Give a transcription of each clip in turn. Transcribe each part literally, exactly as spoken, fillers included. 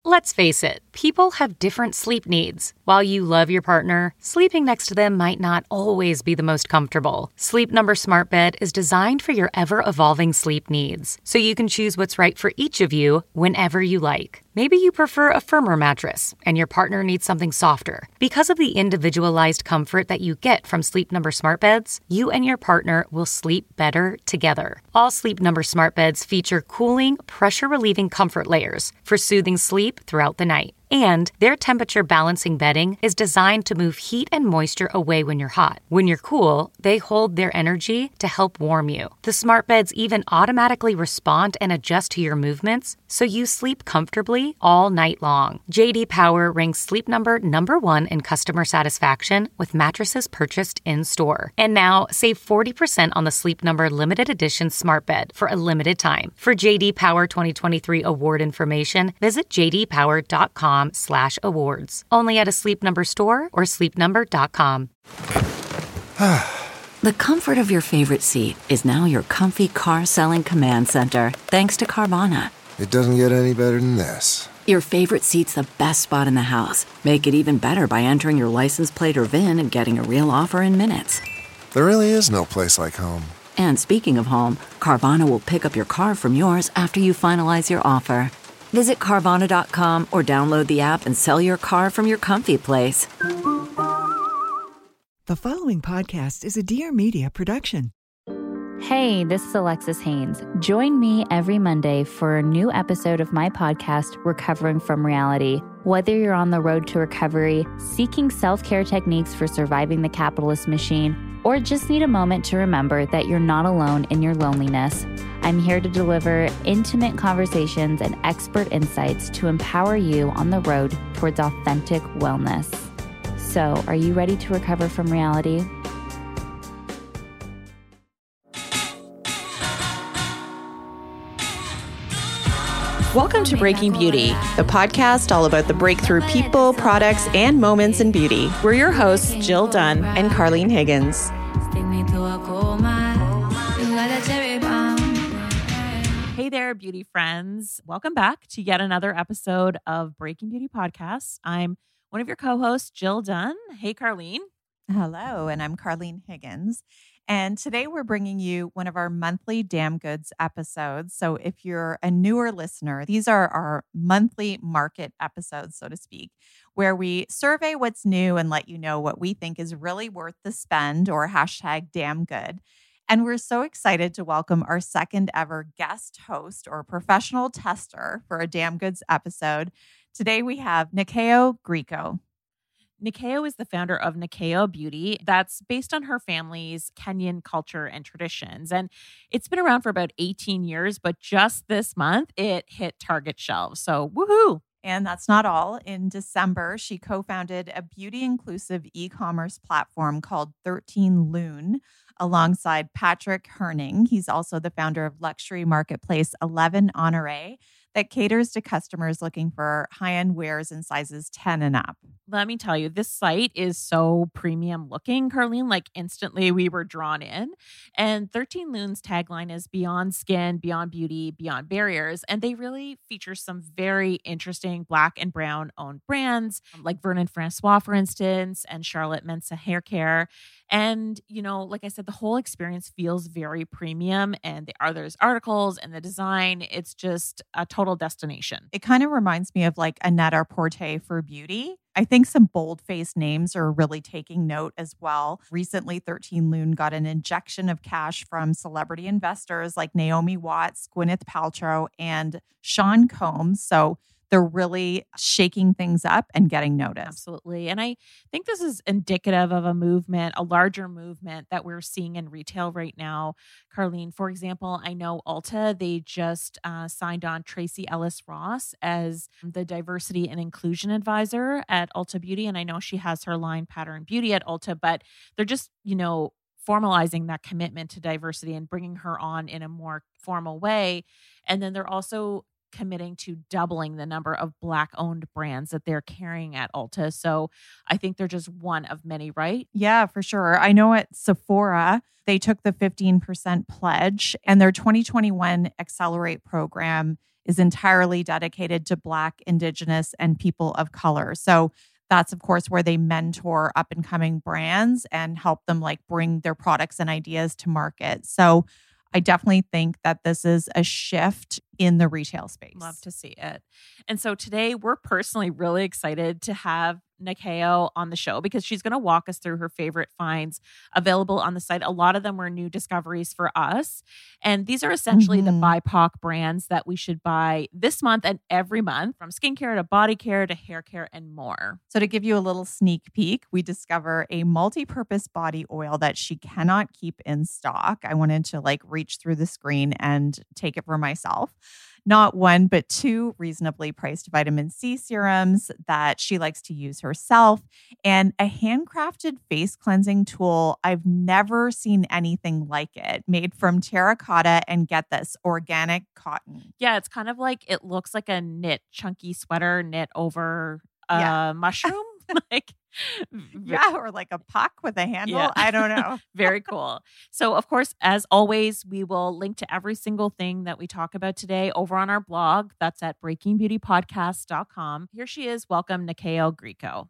Let's face it, people have different sleep needs. While you love your partner, sleeping next to them might not always be the most comfortable. Sleep Number Smart Bed is designed for your ever-evolving sleep needs, so you can choose what's right for each of you whenever you like. Maybe you prefer a firmer mattress and your partner needs something softer. Because of the individualized comfort that you get from Sleep Number Smart Beds, you and your partner will sleep better together. All Sleep Number Smart Beds feature cooling, pressure-relieving comfort layers for soothing sleep throughout the night. And their temperature balancing bedding is designed to move heat and moisture away when you're hot. When you're cool, they hold their energy to help warm you. The smart beds even automatically respond and adjust to your movements, so you sleep comfortably all night long. J D Power ranks Sleep Number number one in customer satisfaction with mattresses purchased in-store. And now, save forty percent on the Sleep Number limited edition smart bed for a limited time. For J D Power twenty twenty-three award information, visit j d power dot com slash awards. Only at a Sleep Number store or sleep number dot com. The comfort of your favorite seat is now your comfy car selling command center, thanks to Carvana. It doesn't get any better than this. Your favorite seat's the best spot in the house. Make it even better by entering your license plate or V I N and getting a real offer in minutes. There really is no place like home. And speaking of home, Carvana will pick up your car from yours after you finalize your offer. Visit Carvana dot com or download the app and sell your car from your comfy place. The following podcast is a Dear Media production. Hey, this is Alexis Haynes. Join me every Monday for a new episode of my podcast, Recovering from Reality. Whether you're on the road to recovery, seeking self-care techniques for surviving the capitalist machine, or just need a moment to remember that you're not alone in your loneliness, I'm here to deliver intimate conversations and expert insights to empower you on the road towards authentic wellness. So, are you ready to recover from reality? Welcome to Breaking Beauty, the podcast all about the breakthrough people, products, and moments in beauty. We're your hosts, Jill Dunn and Carlene Higgins. Hey there, beauty friends. Welcome back to yet another episode of Breaking Beauty Podcast. I'm one of your co-hosts, Jill Dunn. Hey, Carlene. Hello, and I'm Carlene Higgins. And today we're bringing you one of our monthly Damn Goods episodes. So if you're a newer listener, these are our monthly market episodes, so to speak, where we survey what's new and let you know what we think is really worth the spend, or hashtag damn good. And we're so excited to welcome our second ever guest host or professional tester for a Damn Goods episode. Today we have Nyakio Grieco. Nyakio is the founder of Nyakio Beauty. That's based on her family's Kenyan culture and traditions. And it's been around for about eighteen years, but just this month it hit Target shelves. So woohoo! And that's not all. In December, she co-founded a beauty-inclusive e-commerce platform called thirteen Lune alongside Patrick Herning. He's also the founder of luxury marketplace eleven Honore that caters to customers looking for high-end wears in sizes ten and up. Let me tell you, this site is so premium looking, Carlene. Like instantly we were drawn in. And thirteen Lune's tagline is beyond skin, beyond beauty, beyond barriers. And they really feature some very interesting Black and Brown owned brands like Vernon Francois, for instance, and Charlotte Mensa Hair Care. And, you know, like I said, the whole experience feels very premium, and the others articles and the design, it's just a total destination. It kind of reminds me of like a Net-a-Porter for beauty. I think some bold-faced names are really taking note as well. Recently, thirteen Lune got an injection of cash from celebrity investors like Naomi Watts, Gwyneth Paltrow, and Sean Combs. So they're really shaking things up and getting noticed. Absolutely. And I think this is indicative of a movement, a larger movement that we're seeing in retail right now. Carlene, for example, I know Ulta, they just uh, signed on Tracy Ellis Ross as the diversity and inclusion advisor at Ulta Beauty. And I know she has her line Pattern Beauty at Ulta, but they're just, you know, formalizing that commitment to diversity and bringing her on in a more formal way. And then they're also committing to doubling the number of Black-owned brands that they're carrying at Ulta. So I think they're just one of many, right? Yeah, for sure. I know at Sephora, they took the fifteen percent pledge, and their twenty twenty-one Accelerate program is entirely dedicated to Black, Indigenous, and people of color. So that's, of course, where they mentor up and coming brands and help them like bring their products and ideas to market. So I definitely think that this is a shift in the retail space. Love to see it. And so today we're personally really excited to have Nyakio on the show because she's going to walk us through her favorite finds available on the site. A lot of them were new discoveries for us. And these are essentially Mm-hmm. the B I P O C brands that we should buy this month and every month, from skincare to body care to hair care and more. So to give you a little sneak peek, we discover a multi-purpose body oil that she cannot keep in stock. I wanted to like reach through the screen and take it for myself. Not one, but two reasonably priced vitamin C serums that she likes to use herself, and a handcrafted face cleansing tool. I've never seen anything like it, made from terracotta and, get this, organic cotton. Yeah, it's kind of like, it looks like a knit chunky sweater knit over a Yeah. mushroom. like Yeah, or like a puck with a handle. Yeah. I don't know. Very cool. So, of course, as always, we will link to every single thing that we talk about today over on our blog. That's at breaking beauty podcast dot com. Here she is. Welcome, Nyakio Grieco.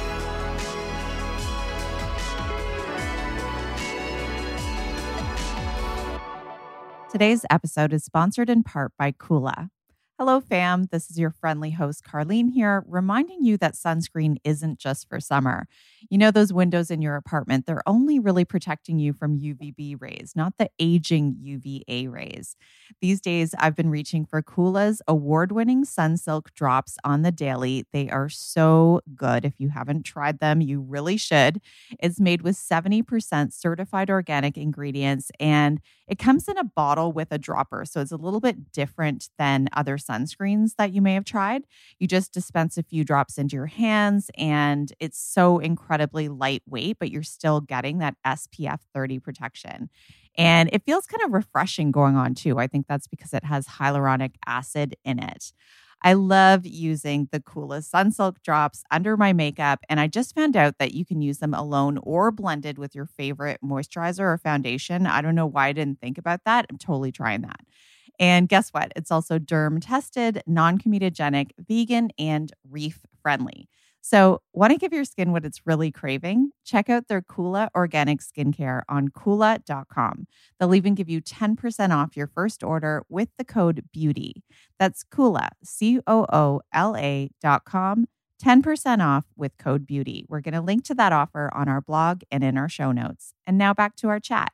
Today's episode is sponsored in part by Kula. Hello, fam. This is your friendly host, Carlene, here, reminding you that sunscreen isn't just for summer. You know, those windows in your apartment, they're only really protecting you from U V B rays, not the aging U V A rays. These days, I've been reaching for Kula's award-winning Sunsilk drops on the daily. They are so good. If you haven't tried them, you really should. It's made with seventy percent certified organic ingredients, and it comes in a bottle with a dropper, so it's a little bit different than other sunscreens that you may have tried. You just dispense a few drops into your hands, and it's so incredibly lightweight, but you're still getting that S P F thirty protection. And it feels kind of refreshing going on too. I think that's because it has hyaluronic acid in it. I love using the Kula Sunsilk drops under my makeup, and I just found out that you can use them alone or blended with your favorite moisturizer or foundation. I don't know why I didn't think about that. I'm totally trying that. And guess what? It's also derm tested, non-comedogenic, vegan, and reef friendly. So, want to give your skin what it's really craving? Check out their Kula Organic Skincare on Kula dot com. They'll even give you ten percent off your first order with the code BEAUTY. That's Kula, C O O L A dot com, ten percent off with code BEAUTY. We're going to link to that offer on our blog and in our show notes. And now back to our chat.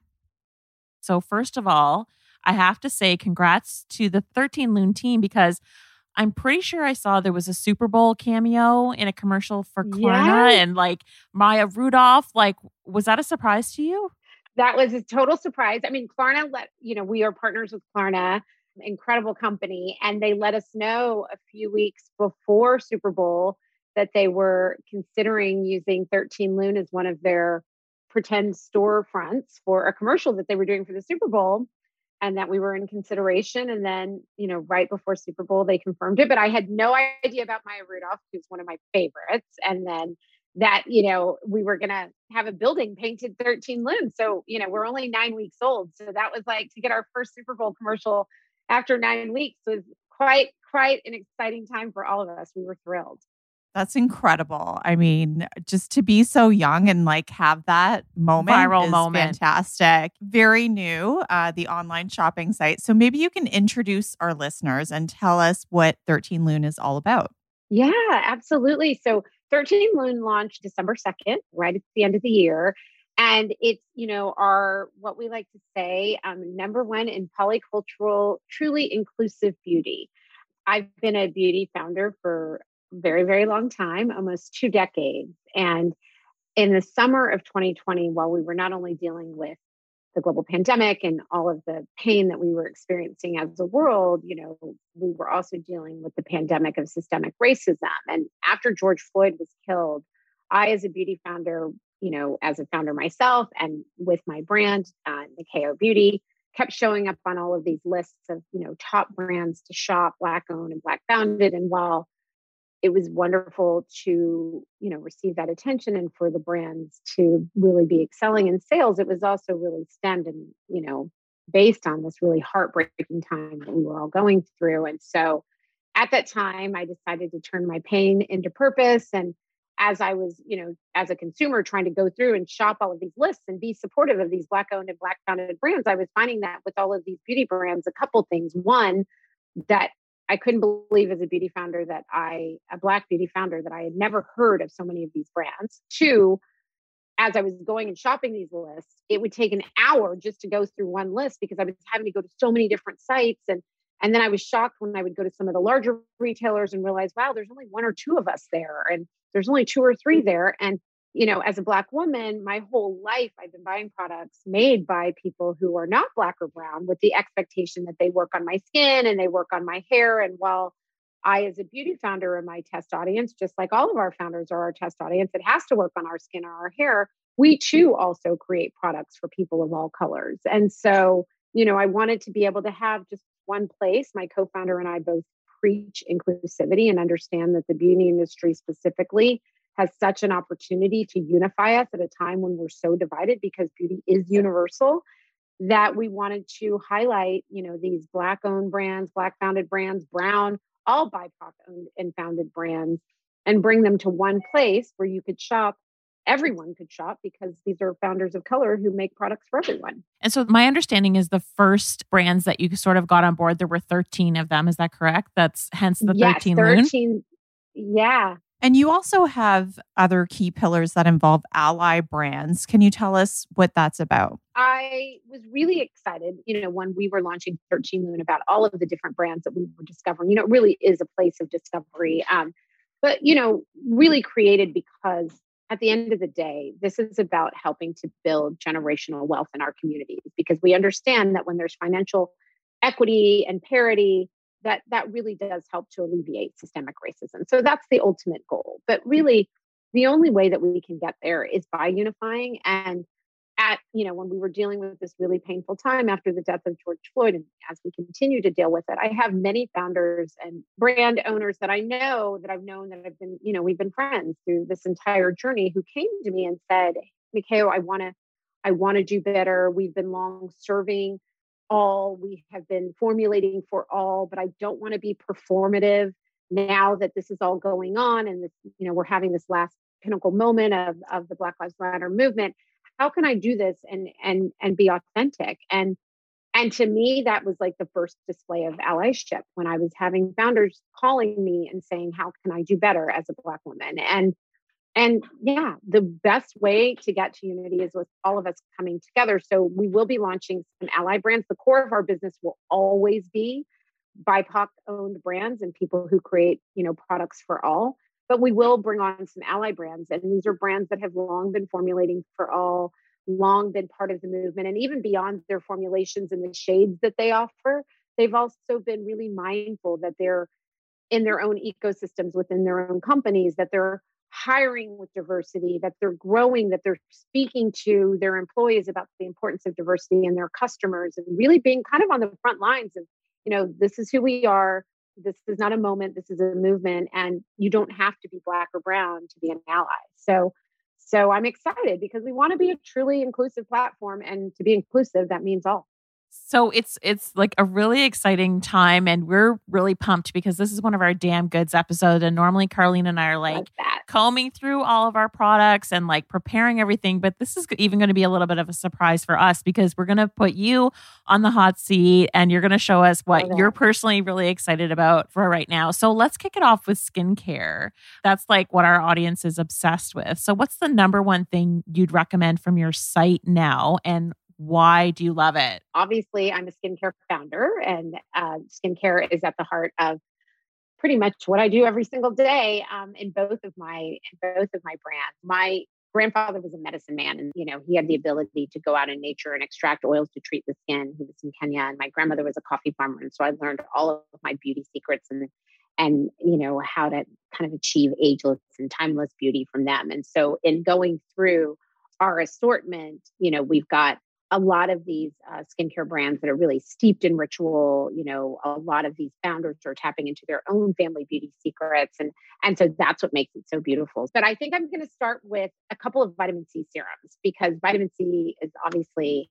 So, first of all, I have to say congrats to the thirteen Lune team, because I'm pretty sure I saw there was a Super Bowl cameo in a commercial for Klarna, Yeah. and like Maya Rudolph. Like, was that a surprise to you? That was a total surprise. I mean, Klarna let, you know, we are partners with Klarna, incredible company. And they let us know a few weeks before Super Bowl that they were considering using thirteen Lune as one of their pretend storefronts for a commercial that they were doing for the Super Bowl, and that we were in consideration. And then, you know, right before Super Bowl, they confirmed it. But I had no idea about Maya Rudolph, who's one of my favorites. And then that, you know, we were going to have a building painted thirteen Lune. So, you know, we're only nine weeks old. So that was like, to get our first Super Bowl commercial after nine weeks was quite, quite an exciting time for all of us. We were thrilled. That's incredible. I mean, just to be so young and like have that moment Viral is moment. fantastic. Very new, uh, the online shopping site. So maybe you can introduce our listeners and tell us what thirteen Lune is all about. Yeah, absolutely. So thirteen Lune launched December second, right at the end of the year. And it's, you know, our, what we like to say, um, number one in polycultural, truly inclusive beauty. I've been a beauty founder for a very, very long time, almost two decades. And in the summer of twenty twenty, while we were not only dealing with the global pandemic and all of the pain that we were experiencing as a world, you know, we were also dealing with the pandemic of systemic racism. And after George Floyd was killed, I, as a beauty founder, you know, as a founder myself and with my brand, uh, Nyakio Beauty, kept showing up on all of these lists of, you know, top brands to shop, Black owned and Black founded. And while it was wonderful to, you know, receive that attention and for the brands to really be excelling in sales, it was also really stemmed and, you know, based on this really heartbreaking time that we were all going through. And so at that time, I decided to turn my pain into purpose. And as I was, you know, as a consumer trying to go through and shop all of these lists and be supportive of these Black owned and Black founded brands, I was finding that with all of these beauty brands, a couple things. One, that I couldn't believe as a beauty founder that I, a Black beauty founder, that I had never heard of so many of these brands. Two, as I was going and shopping these lists, it would take an hour just to go through one list because I was having to go to so many different sites. And, and then I was shocked when I would go to some of the larger retailers and realize, wow, there's only one or two of us there. And there's only two or three there. And, you know, as a Black woman, my whole life, I've been buying products made by people who are not Black or brown with the expectation that they work on my skin and they work on my hair. And while I, as a beauty founder, am my test audience, just like all of our founders are our test audience, it has to work on our skin or our hair. We too also create products for people of all colors. And so, you know, I wanted to be able to have just one place. My co-founder and I both preach inclusivity and understand that the beauty industry specifically has such an opportunity to unify us at a time when we're so divided, because beauty is universal, that we wanted to highlight, you know, these Black owned brands, Black founded brands, brown, all B I P O C owned and founded brands, and bring them to one place where you could shop. Everyone could shop because these are founders of color who make products for everyone. And so my understanding is the first brands that you sort of got on board, there were thirteen of them. Is that correct? That's hence the yes, thirteen thirteen. Yeah. And you also have other key pillars that involve ally brands. Can you tell us what that's about? I was really excited, you know, when we were launching thirteen Lune, about all of the different brands that we were discovering. You know, it really is a place of discovery. Um, but, you know, really created because at the end of the day, this is about helping to build generational wealth in our communities, because we understand that when there's financial equity and parity, that that really does help to alleviate systemic racism. So that's the ultimate goal. But really, the only way that we can get there is by unifying. And at, you know, when we were dealing with this really painful time after the death of George Floyd, and as we continue to deal with it, I have many founders and brand owners that I know, that I've known, that I've been, you know, we've been friends through this entire journey, who came to me and said, Mikhail, I want to, I want to do better. We've been long serving all, we have been formulating for all, but I don't want to be performative now that this is all going on. And this, you know, we're having this last pinnacle moment of, of the Black Lives Matter movement. How can I do this and and and be authentic? And and to me, that was like the first display of allyship, when I was having founders calling me and saying, how can I do better as a Black woman? And and yeah, the best way to get to unity is with all of us coming together. So we will be launching some ally brands. The core of our business will always be B I P O C owned brands and people who create, you know, products for all. But we will bring on some ally brands. And these are brands that have long been formulating for all, long been part of the movement. And even beyond their formulations and the shades that they offer, they've also been really mindful that they're in their own ecosystems within their own companies, that they're hiring with diversity, that they're growing, that they're speaking to their employees about the importance of diversity and their customers, and really being kind of on the front lines of, you know, this is who we are. This is not a moment. This is a movement, and you don't have to be Black or brown to be an ally. So, so I'm excited because we want to be a truly inclusive platform, and to be inclusive, that means all. So it's it's like a really exciting time, and we're really pumped because this is one of our Damn Goods episodes. And normally Carlene and I are like combing through all of our products and like preparing everything. But this is even going to be a little bit of a surprise for us, because we're going to put you on the hot seat and you're going to show us what okay. you're personally really excited about for right now. So let's kick it off with skincare. That's like what our audience is obsessed with. So what's the number one thing you'd recommend from your site now, and why do you love it? Obviously, I'm a skincare founder, and uh, skincare is at the heart of pretty much what I do every single day um, in both of my in both of my brands. My grandfather was a medicine man, and you know he had the ability to go out in nature and extract oils to treat the skin. He was in Kenya, and my grandmother was a coffee farmer, and so I learned all of my beauty secrets and and you know how to kind of achieve ageless and timeless beauty from them. And so, in going through our assortment, you know, we've got a lot of these uh, skincare brands that are really steeped in ritual. You know, a lot of these founders are tapping into their own family beauty secrets. And, and so that's what makes it so beautiful. But I think I'm going to start with a couple of vitamin C serums, because vitamin C is obviously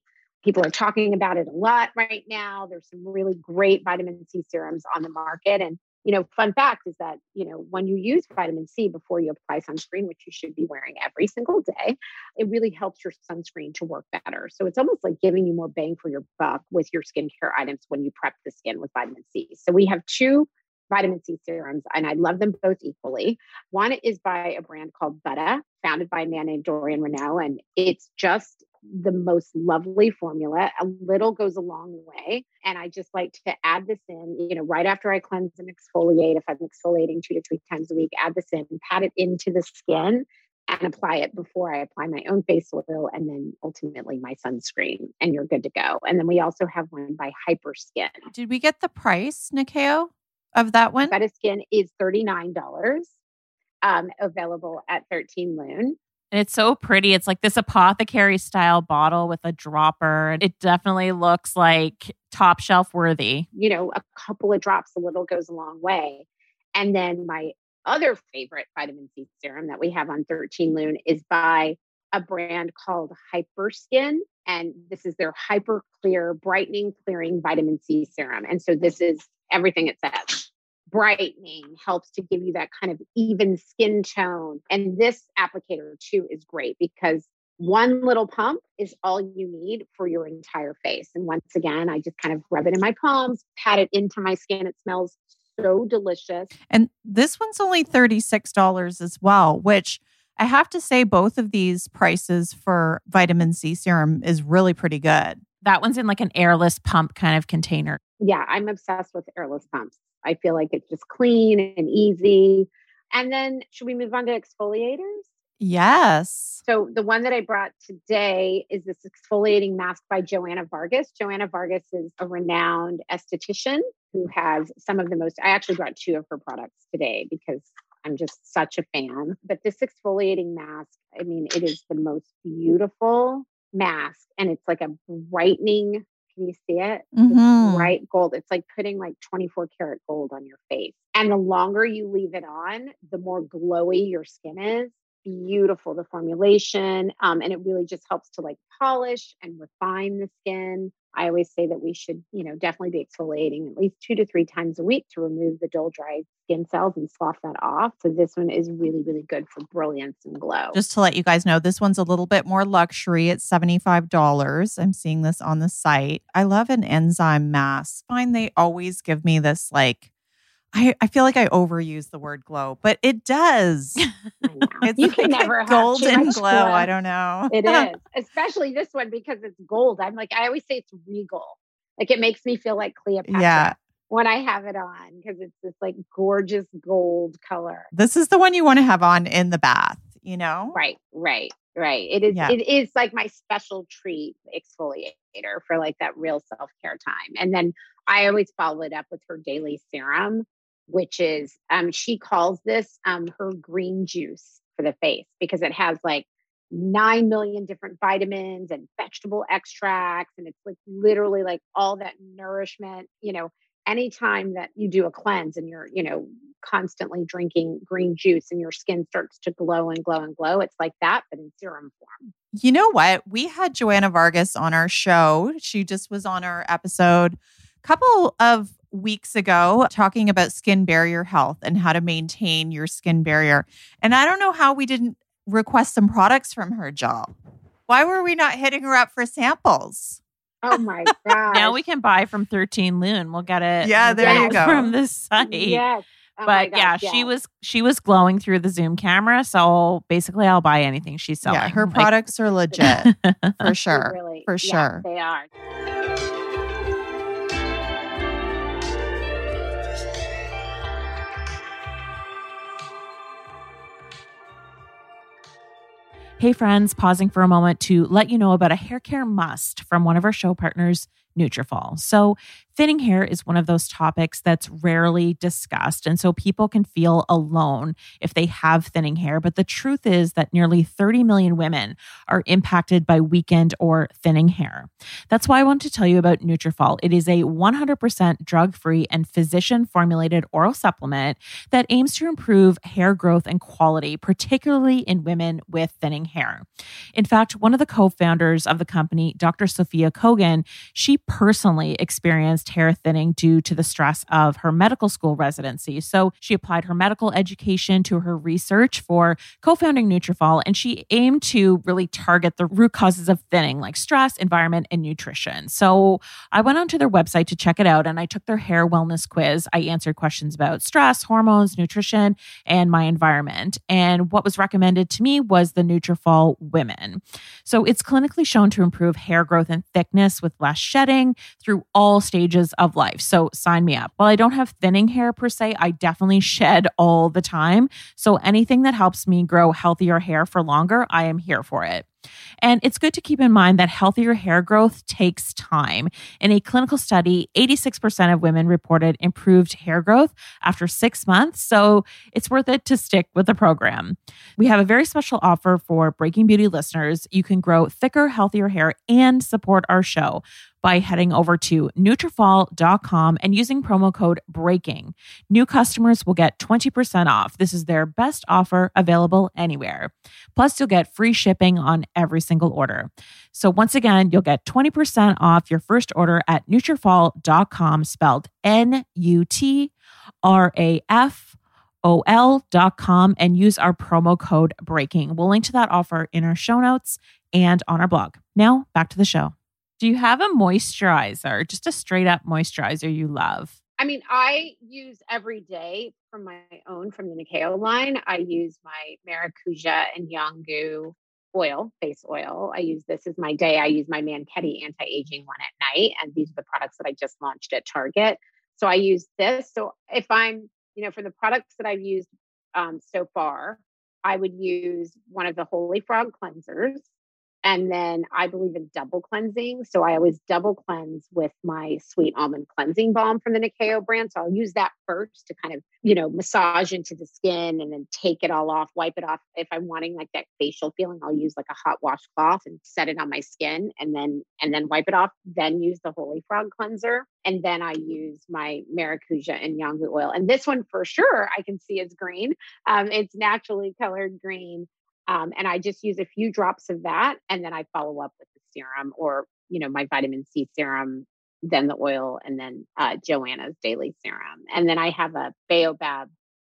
People are talking about it a lot right now. There's some really great vitamin C serums on the market. And, you know, fun fact is that, you know, when you use vitamin C before you apply sunscreen, which you should be wearing every single day, it really helps your sunscreen to work better. So it's almost like giving you more bang for your buck with your skincare items when you prep the skin with vitamin C. So we have two vitamin C serums, and I love them both equally. One is by a brand called Buttah, founded by a man named Dorian Renaud, and it's just the most lovely formula. A little goes a long way. And I just like to add this in, you know, right after I cleanse and exfoliate, if I'm exfoliating two to three times a week, add this in, pat it into the skin and apply it before I apply my own face oil and then ultimately my sunscreen, and you're good to go. And then we also have one by Hyperskin. Did we get the price, Nikeo, of that one? Buttah Skin is thirty-nine dollars, um, available at thirteen Lune. And it's so pretty. It's like this apothecary style bottle with a dropper. It definitely looks like top shelf worthy. You know, a couple of drops, a little goes a long way. And then my other favorite vitamin C serum that we have on thirteen Lune is by a brand called Hyperskin. And this is their Hyper Clear Brightening Clearing Vitamin C Serum. And so this is everything it says. Brightening, helps to give you that kind of even skin tone. And this applicator too is great because one little pump is all you need for your entire face. And once again, I just kind of rub it in my palms, pat it into my skin. It smells so delicious. And this one's only thirty-six dollars as well, which I have to say both of these prices for vitamin C serum is really pretty good. That one's in like an airless pump kind of container. Yeah, I'm obsessed with airless pumps. I feel like it's just clean and easy. And then should we move on to exfoliators? Yes. So the one that I brought today is this exfoliating mask by Joanna Vargas. Joanna Vargas is a renowned esthetician who has some of the most, I actually brought two of her products today because I'm just such a fan. But this exfoliating mask, I mean, it is the most beautiful mask. And it's like a brightening, can you see it? Mm-hmm. It's bright gold. It's like putting like twenty-four karat gold on your face. And the longer you leave it on, the more glowy your skin is. Beautiful, the formulation. Um, and it really just helps to like polish and refine the skin. I always say that we should, you know, definitely be exfoliating at least two to three times a week to remove the dull, dry skin cells and slough that off. So this one is really, really good for brilliance and glow. Just to let you guys know, this one's a little bit more luxury. It's seventy-five dollars. I'm seeing this on the site. I love an enzyme mask. I find they always give me this like, I, I feel like I overuse the word glow, but it does. It's you like can never a golden have glow. glow. I don't know. It is, especially this one because it's gold. I'm like, I always say it's regal. Like it makes me feel like Cleopatra yeah. when I have it on because it's this like gorgeous gold color. This is the one you want to have on in the bath, you know? Right, right, right. It is. Yeah. It is like my special treat exfoliator for like that real self-care time. And then I always follow it up with her daily serum, which is, um, she calls this um, her green juice for the face because it has like nine million different vitamins and vegetable extracts. And it's like literally like all that nourishment, you know, anytime that you do a cleanse and you're, you know, constantly drinking green juice and your skin starts to glow and glow and glow, it's like that, but in serum form. You know what? We had Joanna Vargas on our show. She just was on our episode a couple of weeks ago talking about skin barrier health and how to maintain your skin barrier. And I don't know how we didn't request some products from her, Jill. Why were we not hitting her up for samples? Oh my God. Now we can buy from thirteen Lune. We'll get it. Yeah, we'll there get you it go. From the site. Yes. Oh but my yeah, gosh, she yes. was she was glowing through the Zoom camera. So basically I'll buy anything she's selling. Yeah, her Like- products are legit for sure. Really, For yeah, sure. they are. Hey friends, pausing for a moment to let you know about a hair care must from one of our show partners, Nutrafol. So thinning hair is one of those topics that's rarely discussed. And so people can feel alone if they have thinning hair. But the truth is that nearly thirty million women are impacted by weakened or thinning hair. That's why I want to tell you about Nutrafol. It is a one hundred percent drug-free and physician-formulated oral supplement that aims to improve hair growth and quality, particularly in women with thinning hair. In fact, one of the co-founders of the company, Doctor Sophia Kogan, she personally experienced hair thinning due to the stress of her medical school residency. So she applied her medical education to her research for co-founding Nutrafol, and she aimed to really target the root causes of thinning, like stress, environment, and nutrition. So I went onto their website to check it out, and I took their hair wellness quiz. I answered questions about stress, hormones, nutrition, and my environment. And what was recommended to me was the Nutrafol Women. So it's clinically shown to improve hair growth and thickness with less shedding through all stages of life. So sign me up. While I don't have thinning hair per se, I definitely shed all the time. So anything that helps me grow healthier hair for longer, I am here for it. And it's good to keep in mind that healthier hair growth takes time. In a clinical study, eighty-six percent of women reported improved hair growth after six months. So it's worth it to stick with the program. We have a very special offer for Breaking Beauty listeners. You can grow thicker, healthier hair and support our show by heading over to Nutrafol dot com and using promo code BREAKING. New customers will get twenty percent off. This is their best offer available anywhere. Plus, you'll get free shipping on every single order. So once again, you'll get twenty percent off your first order at Nutrafol dot com, spelled N U T R A F O L dot com, and use our promo code BREAKING. We'll link to that offer in our show notes and on our blog. Now, back to the show. Do you have a moisturizer, just a straight up moisturizer you love? I mean, I use every day from my own, from the Nikeo line. I use my Maracuja and Yangu oil, face oil. I use this as my day. I use my Manketti anti-aging one at night. And these are the products that I just launched at Target. So I use this. So if I'm, you know, for the products that I've used um, so far, I would use one of the Holy Frog cleansers. And then I believe in double cleansing. So I always double cleanse with my Sweet Almond Cleansing Balm from the Nikeo brand. So I'll use that first to kind of, you know, massage into the skin and then take it all off, wipe it off. If I'm wanting like that facial feeling, I'll use like a hot washcloth and set it on my skin and then, and then wipe it off, then use the Holy Frog cleanser. And then I use my Maracuja and Yangu oil. And this one for sure, I can see is green. Um, it's naturally colored green. Um, and I just use a few drops of that. And then I follow up with the serum or, you know, my vitamin C serum, then the oil, and then uh, Joanna's daily serum. And then I have a Baobab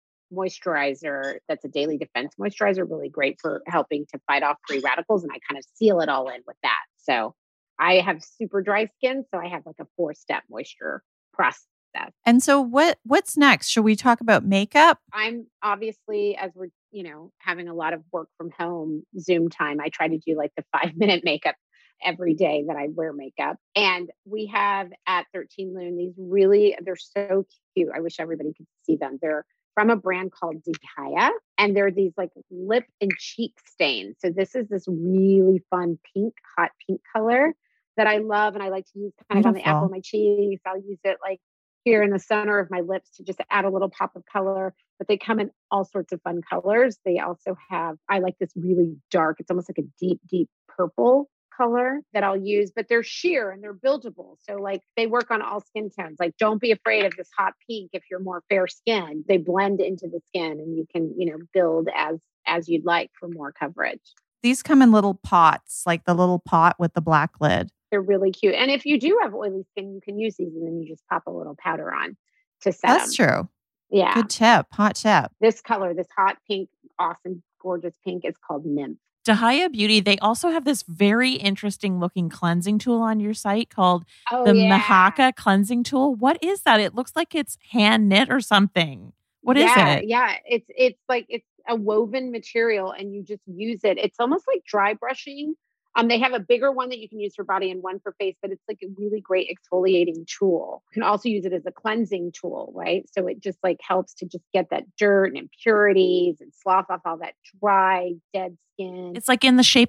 moisturizer that's a daily defense moisturizer, really great for helping to fight off free radicals. And I kind of seal it all in with that. So I have super dry skin. So I have like a four step moisture process. And so what what's next? Should we talk about makeup? I'm obviously, as we're, you know, having a lot of work from home, Zoom time, I try to do like the five minute makeup every day that I wear makeup. And we have at thirteen Lune, these really, they're so cute. I wish everybody could see them. They're from a brand called Dihaya, and they're these like lip and cheek stains. So this is this really fun pink, hot pink color that I love. And I like to use kind Beautiful. of on the apple of my cheeks. I'll use it like here in the center of my lips to just add a little pop of color, but they come in all sorts of fun colors. They also have, I like this really dark, it's almost like a deep, deep purple color that I'll use, but they're sheer and they're buildable. So like they work on all skin tones. Like don't be afraid of this hot pink if you're more fair skinned. They blend into the skin and you can, you know, build as, as you'd like for more coverage. These come in little pots, like the little pot with the black lid. They're really cute. And if you do have oily skin, you can use these and then you just pop a little powder on to set That's them. true. Yeah. Good tip. Hot tip. This color, this hot pink, awesome, gorgeous pink is called Nymph. Dihaya Beauty, they also have this very interesting looking cleansing tool on your site called oh, the yeah. Mahaka Cleansing Tool. What is that? It looks like it's hand knit or something. What yeah, is it? Yeah, it's it's like it's a woven material and you just use it. It's almost like dry brushing. Um, they have a bigger one that you can use for body and one for face, but it's like a really great exfoliating tool. You can also use it as a cleansing tool, right? So it just like helps to just get that dirt and impurities and slough off all that dry, dead skin. It's like in the shape of a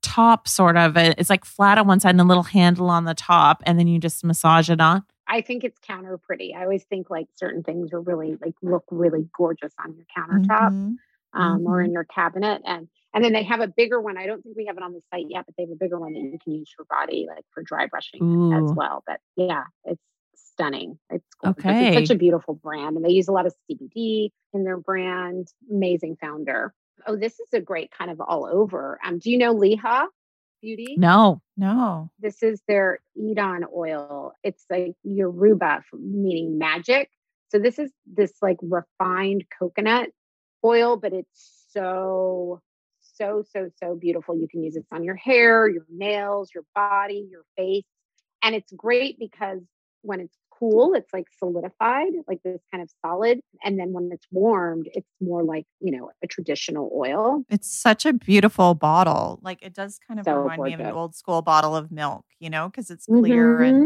top sort of. It's like flat on one side and a little handle on the top, and then you just massage it on. I think it's counter pretty. I always think like certain things are really like look really gorgeous on your countertop Mhm. um, Mhm. or in your cabinet. And and then they have a bigger one. I don't think we have it on the site yet, but they have a bigger one that you can use for body, like for dry brushing as Ooh. well. But yeah, it's stunning. It's gorgeous. Okay. It's such a beautiful brand. And they use a lot of C B D in their brand. Amazing founder. Oh, this is a great kind of all over. Um, do you know Liha Beauty? No. No. This is their Edon oil. It's like Yoruba, meaning magic. So this is this like refined coconut oil, but it's so, so, so, so beautiful. You can use it on your hair, your nails, your body, your face. And it's great because when it's cool, it's like solidified, like this kind of solid. And then when it's warmed, it's more like, you know, a traditional oil. It's such a beautiful bottle. Like it does kind of So remind me of an gorgeous. old school bottle of milk, you know, because it's clear and Mhm.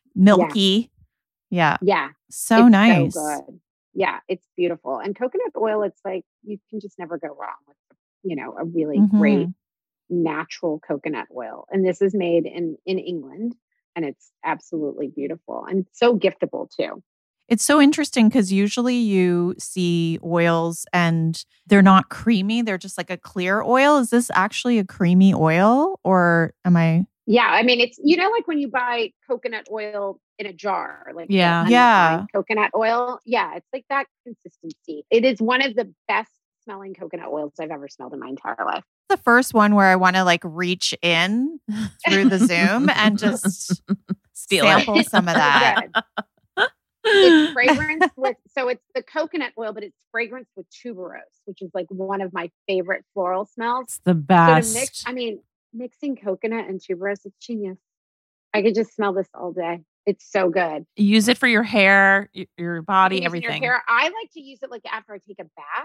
milky. Yeah. Yeah. So It's nice. So good. Yeah, it's beautiful. And coconut oil, it's like you can just never go wrong with, you know, a really Mhm. great natural coconut oil. And this is made in in England, and it's absolutely beautiful and so giftable too. It's so interesting because usually you see oils and they're not creamy. They're just like a clear oil. Is this actually a creamy oil or am I? Yeah, I mean it's you know like when you buy coconut oil in a jar, like the Yeah. unrefined Yeah. coconut oil. Yeah, it's like that consistency. It is one of the best smelling coconut oils I've ever smelled in my entire life. The first one where I want to like reach in through the Zoom and just Steal it. sample some of that. Good. It's fragrance with so it's the coconut oil, but it's fragrance with tuberose, which is like one of my favorite floral smells. It's the So best. to mix, I mean, mixing coconut and tuberose, it's genius. I could just smell this all day. It's so good. Use it for your hair, y- your You body, can use it in your everything. hair. I like to use it like after I take a bath.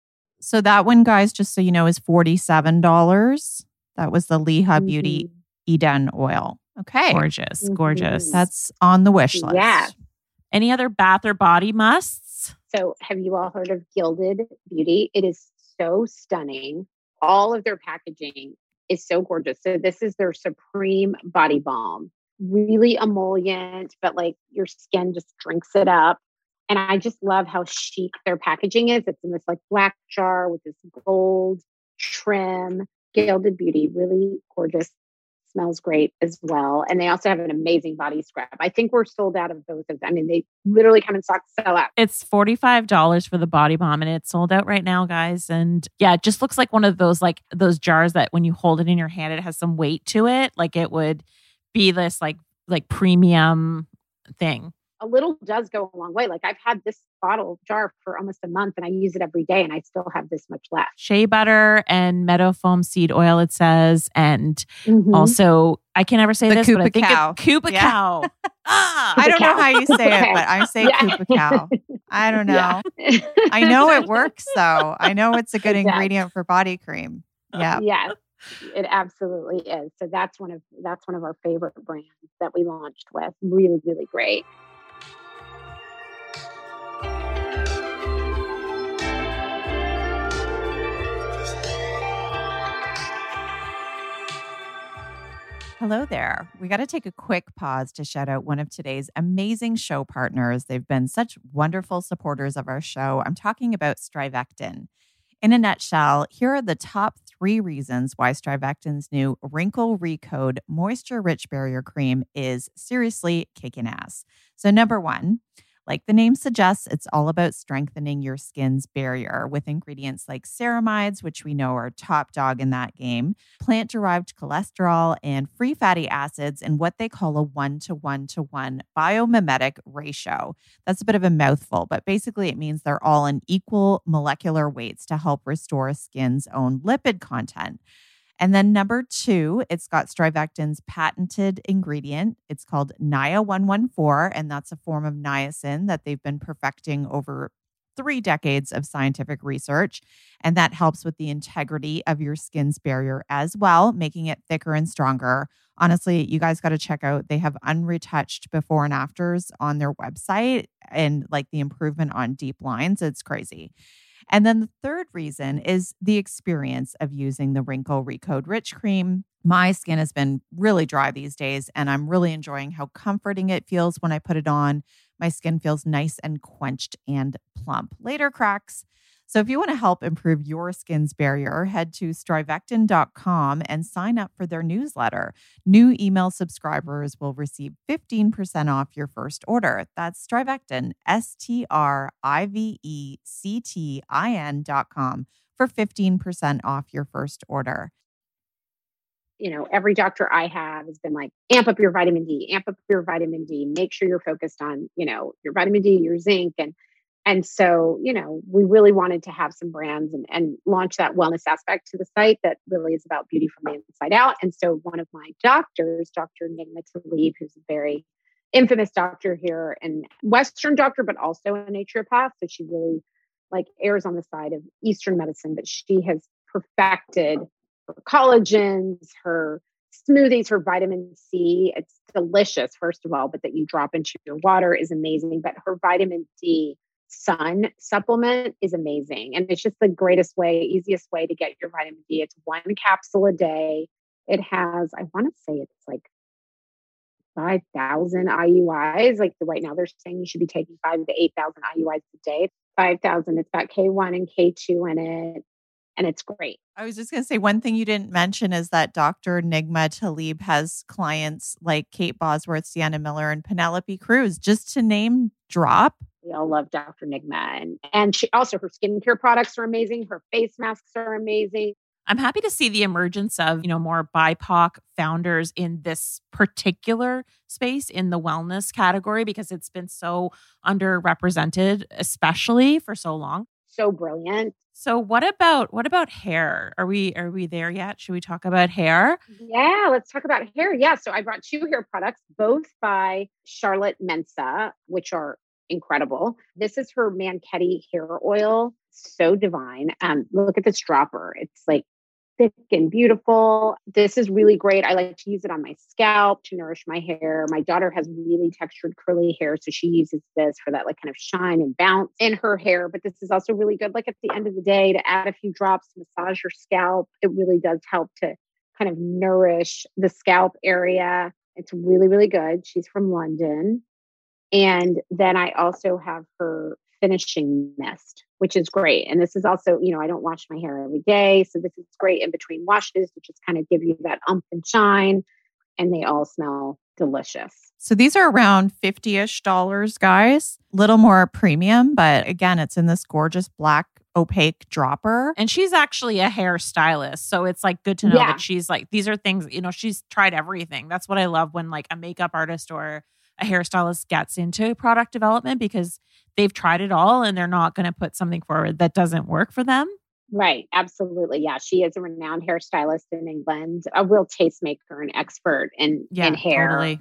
So that one, guys, just so you know, is forty-seven dollars. That was the Liha Beauty Eden oil. Okay. Gorgeous. Mhm. Gorgeous. That's on the wish list. Yeah. Any other bath or body musts? So have you all heard of Gilded Beauty? It is so stunning. All of their packaging is so gorgeous. So this is their Supreme Body Balm. Really emollient, but like your skin just drinks it up. And I just love how chic their packaging is. It's in this like black jar with this gold trim. Gilded Beauty, really gorgeous. Smells great as well. And they also have an amazing body scrub. I think we're sold out of both of them. I mean, they literally come in stock, sell out. It's forty-five dollars for the body balm and it's sold out right now, guys. And yeah, it just looks like one of those like those jars that when you hold it in your hand, it has some weight to it. Like it would be this like like premium thing. A little does go a long way. Like I've had this bottle jar for almost a month and I use it every day and I still have this much left. Shea butter and meadow foam seed oil, it says. And Mhm. also, I can never say The this, but I Coupa think cow. it's Coupa Yeah. cow. ah, I don't know cow. how you say it, but I say Yeah. Coupa cow. I don't know. Yeah. I know it works though. I know it's a good It does. ingredient for body cream. Yeah. Yes, it absolutely is. So that's one of that's one of our favorite brands that we launched with. Really, really great. Hello there. We got to take a quick pause to shout out one of today's amazing show partners. They've been such wonderful supporters of our show. I'm talking about Strivectin. In a nutshell, here are the top three reasons why Strivectin's new Wrinkle Recode Moisture Rich Barrier Cream is seriously kicking ass. So, number one, like the name suggests, it's all about strengthening your skin's barrier with ingredients like ceramides, which we know are top dog in that game, plant-derived cholesterol, and free fatty acids in what they call a one-to-one-to-one biomimetic ratio. That's a bit of a mouthful, but basically it means they're all in equal molecular weights to help restore skin's own lipid content. And then number two, it's got Strivectin's patented ingredient. It's called N I A one one four, and that's a form of niacin that they've been perfecting over three decades of scientific research. And that helps with the integrity of your skin's barrier as well, making it thicker and stronger. Honestly, you guys got to check out, they have unretouched before and afters on their website and like the improvement on deep lines. It's crazy. And then the third reason is the experience of using the Wrinkle Recode Rich Cream. My skin has been really dry these days, and I'm really enjoying how comforting it feels when I put it on. My skin feels nice and quenched and plump. Later cracks. So if you want to help improve your skin's barrier, head to strivectin dot com and sign up for their newsletter. New email subscribers will receive fifteen percent off your first order. That's Strivectin, S T R I V E C T I N dot com for fifteen percent off your first order. You know, every doctor I have has been like, amp up your vitamin D, amp up your vitamin D, make sure you're focused on, you know, your vitamin D, your zinc. And, and so, you know, we really wanted to have some brands and, and launch that wellness aspect to the site that really is about beauty from the inside out. And so one of my doctors, Doctor Nigma Talib, who's a very infamous doctor here and Western doctor, but also a naturopath. So she really like errs on the side of Eastern medicine, but she has perfected her collagens, her smoothies, her vitamin C. It's delicious, first of all, but that you drop into your water is amazing. But her vitamin D sun supplement is amazing. And it's just the greatest way, easiest way to get your vitamin D. It's one capsule a day. It has, I want to say it's like five thousand I U Is. Like right now they're saying you should be taking five to eight thousand I U Is a day. five thousand, it's got K one and K two in it. And it's great. I was just going to say, one thing you didn't mention is that Doctor Nigma Talib has clients like Kate Bosworth, Sienna Miller, and Penelope Cruz, just to name drop. We all love Doctor Nigma. And, and she also, her skincare products are amazing. Her face masks are amazing. I'm happy to see the emergence of, you know, more B I P O C founders in this particular space in the wellness category, because it's been so underrepresented, especially for so long. So brilliant. So what about what about hair? Are we are we there yet? Should we talk about hair? Yeah, let's talk about hair. Yeah, so I brought two hair products, both by Charlotte Mensa, which are incredible. This is her Manketti hair oil, so divine. Um, look at this dropper. It's like thick and beautiful. This is really great. I like to use it on my scalp to nourish my hair. My daughter has really textured curly hair, so she uses this for that like kind of shine and bounce in her hair. But this is also really good, like at the end of the day, to add a few drops, massage your scalp. It really does help to kind of nourish the scalp area. It's really, really good. She's from London. And then I also have her finishing mist, which is great. And this is also, you know, I don't wash my hair every day. So this is great in between washes to just kind of give you that umph and shine. And they all smell delicious. So these are around fifty-ish dollars, guys. Little more premium, but again, it's in this gorgeous black opaque dropper. And she's actually a hairstylist. So it's like good to know Yeah. that she's like, these are things, you know, she's tried everything. That's what I love when like a makeup artist or a hairstylist gets into product development, because they've tried it all and they're not going to put something forward that doesn't work for them. Right. Absolutely. Yeah. She is a renowned hairstylist in England, a real tastemaker and expert in, Yeah, in hair. totally.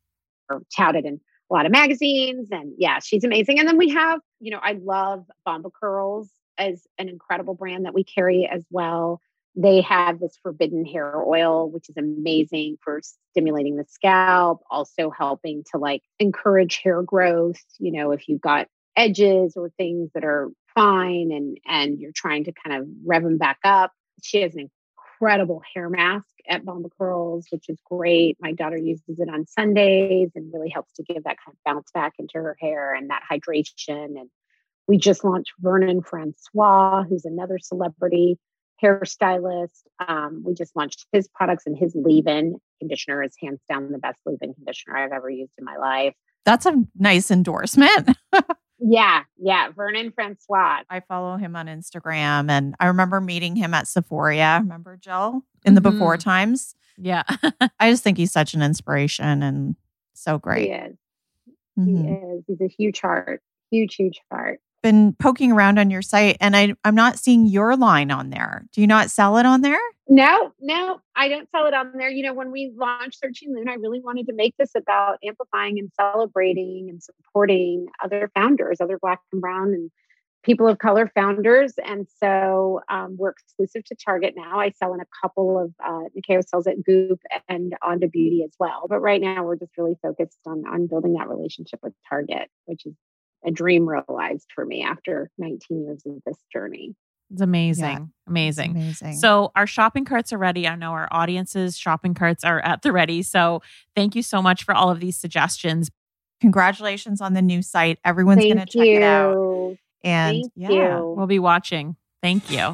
Or touted in a lot of magazines. And yeah, she's amazing. And then we have, you know, I love Bomba Curls as an incredible brand that we carry as well. They have this forbidden hair oil, which is amazing for stimulating the scalp, also helping to like encourage hair growth. You know, if you've got edges or things that are fine and, and you're trying to kind of rev them back up. She has an incredible hair mask at Bomba Curls, which is great. My daughter uses it on Sundays and really helps to give that kind of bounce back into her hair and that hydration. And we just launched Vernon Francois, who's another celebrity hairstylist. Um, we just launched his products, and his leave-in conditioner is hands down the best leave-in conditioner I've ever used in my life. That's a nice endorsement. Yeah, yeah. Vernon Francois. I follow him on Instagram, and I remember meeting him at Sephora. Remember, Jill, in the Mhm. before times? Yeah. I just think he's such an inspiration and so great. He is. Mhm. He is. He's a huge heart. Huge, huge heart. Been poking around on your site, and I, I'm not seeing your line on there. Do you not sell it on there? No, no, I don't sell it on there. You know, when we launched thirteen Lune, I really wanted to make this about amplifying and celebrating and supporting other founders, other Black and Brown and people of color founders. And so um, we're exclusive to Target now. I sell in a couple of, uh, Nikeo sells at Goop and Onda Beauty as well. But right now we're just really focused on, on building that relationship with Target, which is a dream realized for me after nineteen years of this journey. It's amazing. Yeah, amazing. it's amazing. So our shopping carts are ready. I know our audience's shopping carts are at the ready. So thank you so much for all of these suggestions. Congratulations on the new site. Everyone's going to check you. it out. And Thank yeah. you. We'll be watching. Thank you.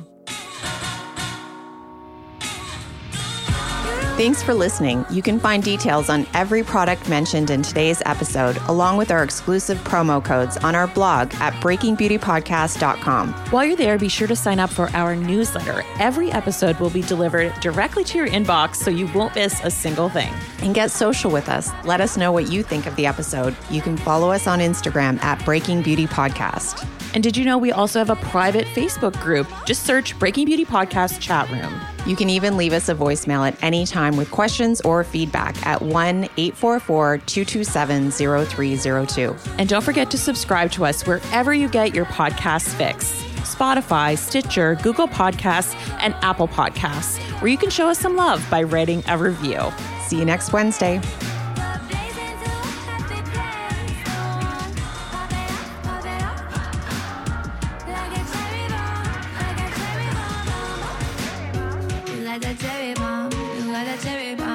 Thanks for listening. You can find details on every product mentioned in today's episode, along with our exclusive promo codes on our blog at breaking beauty podcast dot com. While you're there, be sure to sign up for our newsletter. Every episode will be delivered directly to your inbox, so you won't miss a single thing. And get social with us. Let us know what you think of the episode. You can follow us on Instagram at Breaking Beauty Podcast. And did you know we also have a private Facebook group? Just search Breaking Beauty Podcast Chat Room. You can even leave us a voicemail at any time with questions or feedback at one eight four four, two two seven, zero three zero two. And don't forget to subscribe to us wherever you get your podcasts fix. Spotify, Stitcher, Google Podcasts, and Apple Podcasts, where you can show us some love by writing a review. See you next Wednesday. Like a cherry bomb, you got a cherry bomb.